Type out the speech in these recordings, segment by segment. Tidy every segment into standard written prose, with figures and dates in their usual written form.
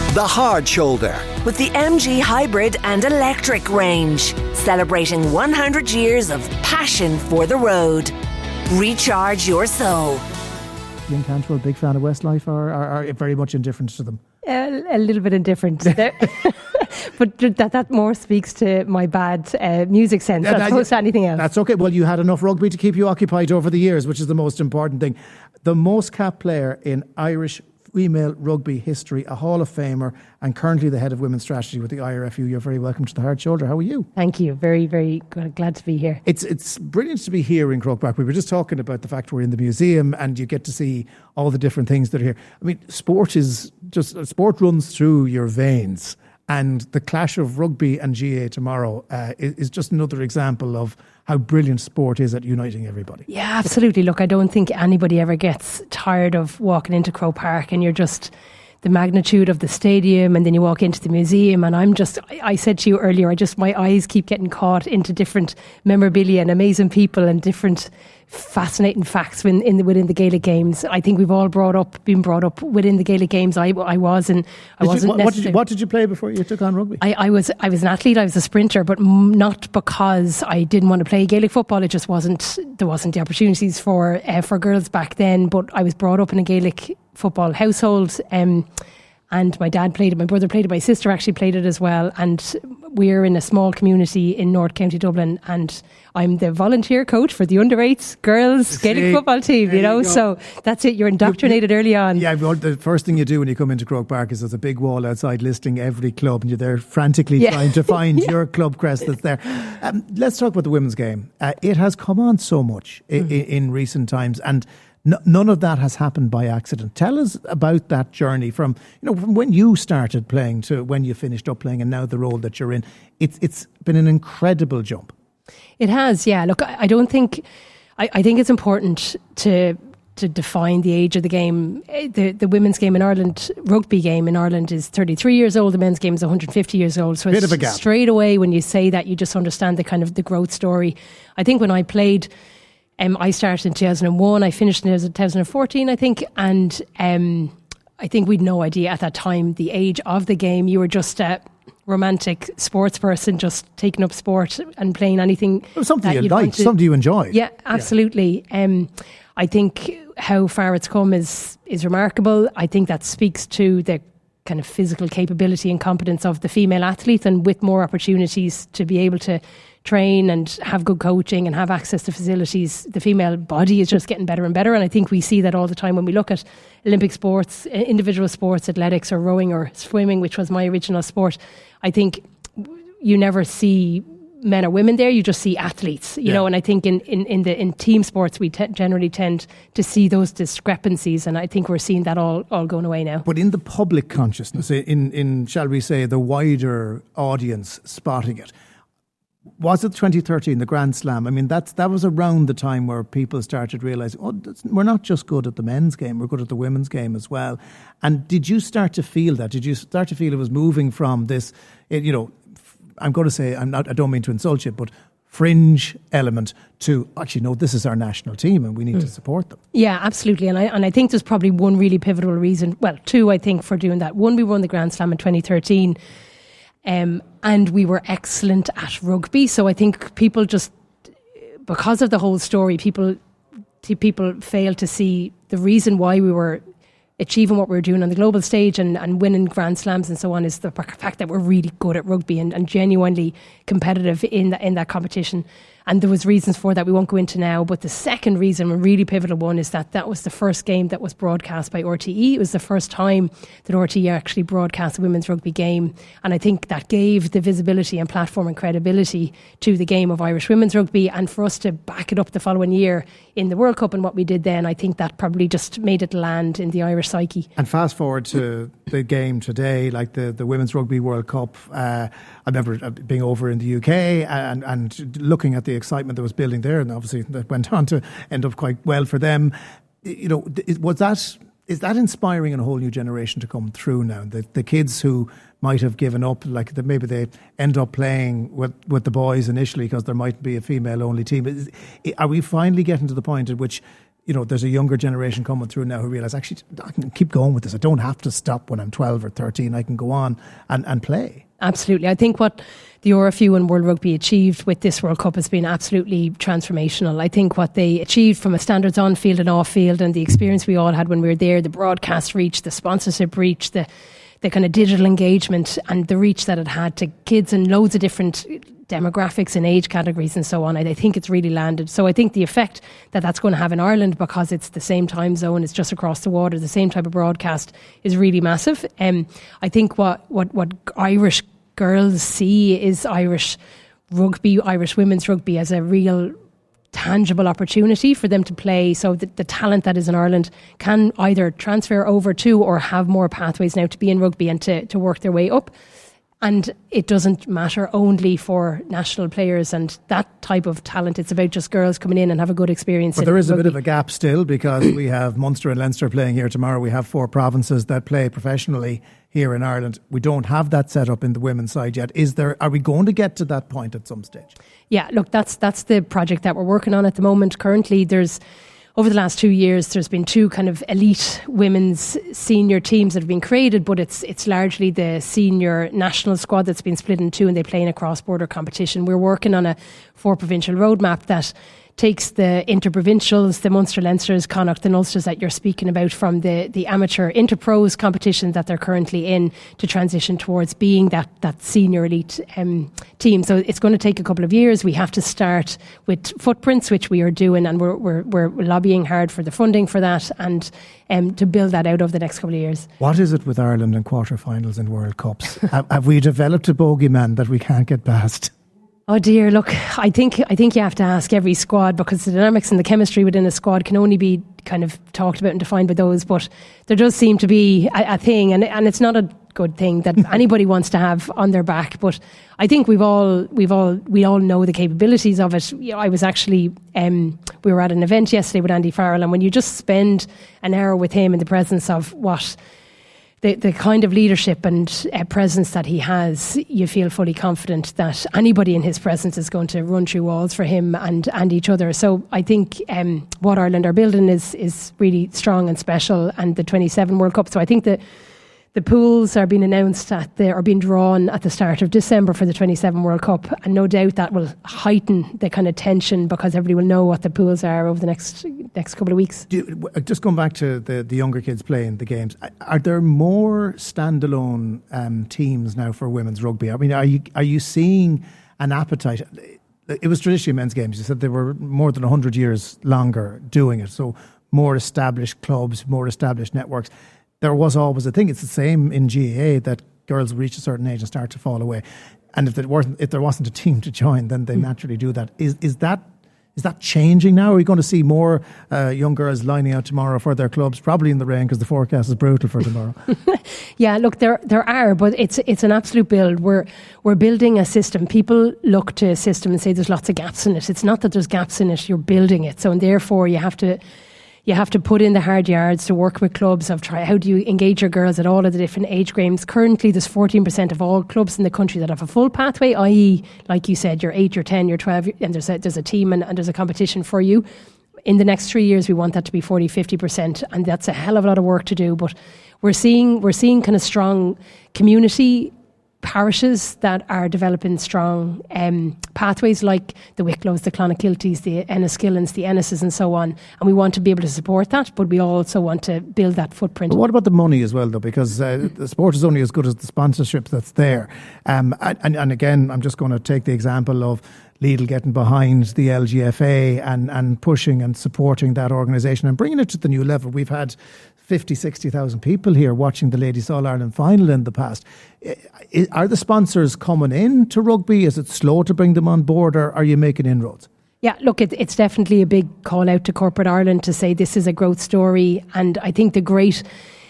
The Hard Shoulder with the MG Hybrid and Electric range, celebrating 100 years of passion for the road. Recharge your soul. Ian Cantwell, big fan of Westlife, or are very much indifferent to them? A little bit indifferent. But that more speaks to my bad music sense as opposed to anything else. That's okay. Well, you had enough rugby to keep you occupied over the years, which is the most important thing. The most capped player in Irish female rugby history, a Hall of Famer, and currently the head of women's strategy with the IRFU. You're very welcome to the Hard Shoulder. How are you? Thank you. Very, very glad to be here. It's brilliant to be here in Croke Park. We were just talking about the fact we're in the museum and you get to see all the different things that are here. I mean, sport runs through your veins. And the clash of rugby and GA tomorrow is just another example of how brilliant sport is at uniting everybody. Yeah, absolutely. Look, I don't think anybody ever gets tired of walking into Croke Park and you're just the magnitude of the stadium, and then you walk into the museum and I said to you earlier, my eyes keep getting caught into different memorabilia and amazing people and different fascinating facts within the Gaelic Games. I think we've all been brought up within the Gaelic Games. I wasn't necessarily. What did you play before you took on rugby? I was an athlete. I was a sprinter, but not because I didn't want to play Gaelic football. It just there wasn't the opportunities for girls back then. But I was brought up in a Gaelic football household. And my dad played it, my brother played it, my sister actually played it as well. And we're in a small community in North County Dublin, and I'm the volunteer coach for the under-8s girls Gaelic football team, you know. So that's it, you're indoctrinated early on. Yeah, well, the first thing you do when you come into Croke Park is there's a big wall outside listing every club, and you're there frantically trying to find your club crest that's there. Let's talk about the women's game. It has come on so much in recent times, and none of that has happened by accident. Tell us about that journey from when you started playing to when you finished up playing and now the role that you're in. It's been an incredible jump. It has, yeah. Look, I think it's important to define the age of the game. The women's game in Ireland, rugby game in Ireland, is 33 years old. The men's game is 150 years old. So bit of a gap. Straight away when you say that, you just understand the kind of the growth story. I think when I played, I started in 2001. I finished in 2014, I think. And I think we'd no idea at that time the age of the game. You were just a romantic sports person, just taking up sport and playing anything. Something you like, something you enjoy. Yeah, absolutely. Yeah. I think how far it's come is remarkable. I think that speaks to the kind of physical capability and competence of the female athlete, and with more opportunities to be able to train and have good coaching and have access to facilities, the female body is just getting better and better. And I think we see that all the time when we look at Olympic sports, individual sports, athletics or rowing or swimming, which was my original sport. I think you never see men or women there, you just see athletes, you know. And I think in team sports we generally tend to see those discrepancies, and I think we're seeing that all going away now. But in the public consciousness, in shall we say the wider audience spotting it, was it 2013, the Grand Slam? I mean, that was around the time where people started realising, we're not just good at the men's game, we're good at the women's game as well. And did you start to feel that? Did you start to feel it was moving from this, I'm going to say, I don't mean to insult you, but fringe element to, actually, no, this is our national team and we need to support them? Yeah, absolutely. And I think there's probably one really pivotal reason, well, two, I think, for doing that. One, we won the Grand Slam in 2013. And we were excellent at rugby. So I think people just, because of the whole story, people fail to see the reason why we were achieving what we were doing on the global stage and winning Grand Slams and so on is the fact that we're really good at rugby and genuinely competitive in that competition. And there was reasons for that we won't go into now. But the second reason, a really pivotal one, is that was the first game that was broadcast by RTE. It was the first time that RTE actually broadcast a women's rugby game. And I think that gave the visibility and platform and credibility to the game of Irish women's rugby. And for us to back it up the following year in the World Cup and what we did then, I think that probably just made it land in the Irish psyche. And fast forward to the game today, like the Women's Rugby World Cup. I remember being over in the UK and looking at the excitement that was building there, and obviously that went on to end up quite well for them. Is that inspiring in a whole new generation to come through now? The kids who might have given up, like maybe they end up playing with the boys initially because there might be a female only team. Are we finally getting to the point at which there's a younger generation coming through now who realise, actually, I can keep going with this. I don't have to stop when I'm 12 or 13. I can go on and play. Absolutely. I think what the RFU and World Rugby achieved with this World Cup has been absolutely transformational. I think what they achieved from a standards on field and off field, and the experience we all had when we were there, the broadcast reach, the sponsorship reach, the kind of digital engagement and the reach that it had to kids in loads of different demographics and age categories and so on, I think it's really landed. So I think the effect that that's going to have in Ireland, because it's the same time zone, it's just across the water, the same type of broadcast, is really massive. I think what Irish girls see is Irish rugby, Irish women's rugby, as a real tangible opportunity for them to play. So the talent that is in Ireland can either transfer over to or have more pathways now to be in rugby and to work their way up. And it doesn't matter only for national players and that type of talent. It's about just girls coming in and have a good experience. But there is a bit of a gap still, because we have Munster and Leinster playing here tomorrow. We have 4 provinces that play professionally here in Ireland. We don't have that set up in the women's side yet. Are we going to get to that point at some stage? Yeah, look, that's the project that we're working on at the moment. Currently, over the last 2 years, there's been 2 kind of elite women's senior teams that have been created, but it's largely the senior national squad that's been split in 2, and they play in a cross-border competition. We're working on a 4-provincial roadmap that takes the interprovincials, the Munster, Leinsters, Connacht and Ulsters that you're speaking about from the amateur interpros competition that they're currently in, to transition towards being that senior elite team. So it's going to take a couple of years. We have to start with footprints, which we are doing, and we're lobbying hard for the funding for that, and to build that out over the next couple of years. What is it with Ireland in quarterfinals and World Cups? Have we developed a bogeyman that we can't get past? Oh dear, look, I think you have to ask every squad, because the dynamics and the chemistry within a squad can only be kind of talked about and defined by those, but there does seem to be a thing, and it's not a good thing that anybody wants to have on their back, but I think we all know the capabilities of it. I was actually we were at an event yesterday with Andy Farrell, and when you just spend an hour with him in the presence of what the kind of leadership and presence that he has, you feel fully confident that anybody in his presence is going to run through walls for him and each other. So I think what Ireland are building is really strong and special, and the 27 World Cup. So I think the pools are being announced are being drawn at the start of December for the 27 World Cup, and no doubt that will heighten the kind of tension, because everybody will know what the pools are over the next couple of weeks. Just going back to the younger kids playing the games, are there more standalone teams now for women's rugby? I mean, are you seeing an appetite? It was traditionally men's games. You said they were more than 100 years longer doing it, so more established clubs, more established networks. There was always a thing. It's the same in GAA, that girls reach a certain age and start to fall away. And if there wasn't a team to join, then they naturally do that. Is that changing now? Are we going to see more young girls lining out tomorrow for their clubs, probably in the rain, because the forecast is brutal for tomorrow? Yeah, look, there are, but it's an absolute build. We're building a system. People look to a system and say there's lots of gaps in it. It's not that there's gaps in it. You're building it. So, and therefore you have to put in the hard yards to work with clubs of how do you engage your girls at all of the different age grades. Currently, there's 14% of all clubs in the country that have a full pathway, i.e., like you said, you're 8, you're 10, you're 12, and there's a team and there's a competition for you. In the next 3 years, we want that to be 40-50%, and that's a hell of a lot of work to do. But we're seeing kind of strong community parishes that are developing strong pathways, like the Wicklows, the Clonakilties, the Enniskillens, the Ennises and so on, and we want to be able to support that, but we also want to build that footprint. But what about the money as well, though? Because the sport is only as good as the sponsorship that's there, and again, I'm just going to take the example of Lidl getting behind the LGFA and pushing and supporting that organisation and bringing it to the new level. We've had 50,000-60,000 people here watching the Ladies All-Ireland final in the past. Are the sponsors coming in to rugby? Is it slow to bring them on board, or are you making inroads? Yeah, look, it's definitely a big call out to corporate Ireland to say this is a growth story, and I think the great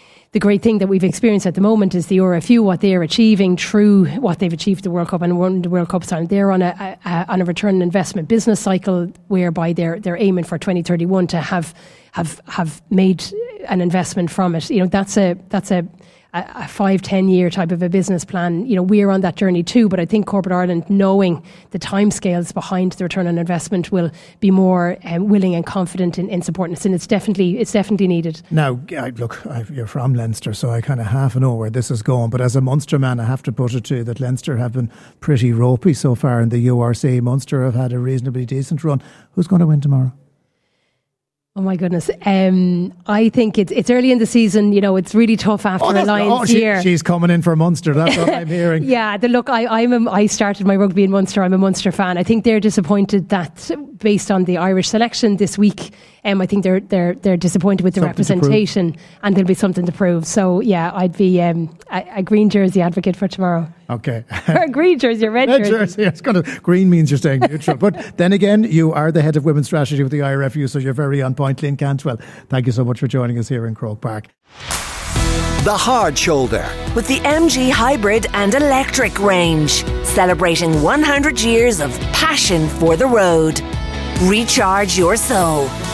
thing that we've experienced at the moment is the RFU, what they're achieving through what they've achieved the World Cup and won the World Cup time. They're on a return on investment business cycle whereby they're aiming for 2031 to have made an investment from it. You know, that's a a 5-10 year type of a business plan. You know, we're on that journey too, but I think Corporate Ireland, knowing the timescales behind the return on investment, will be more willing and confident in supporting us, and it's definitely needed. Now, look, you're from Leinster, so I kind of half know where this is going, but as a Munster man, I have to put it to you that Leinster have been pretty ropey so far in the URC. Munster have had a reasonably decent run. Who's going to win tomorrow? Oh my goodness! I think it's early in the season. You know, it's really tough after a Lions year. She's coming in for Munster. That's what I'm hearing. Yeah, I started my rugby in Munster. I'm a Munster fan. I think they're disappointed that, based on the Irish selection this week, I think they're disappointed with the representation, and there'll be something to prove. So yeah, I'd be a green jersey advocate for tomorrow. Okay. A green jersey, a red jersey. It's green means you're staying neutral. But then again, you are the head of women's strategy with the IRFU, so you're very on point. Lynn Cantwell, thank you so much for joining us here in Croke Park. The Hard Shoulder with the MG Hybrid and Electric range, celebrating 100 years of passion for the road. Recharge your soul.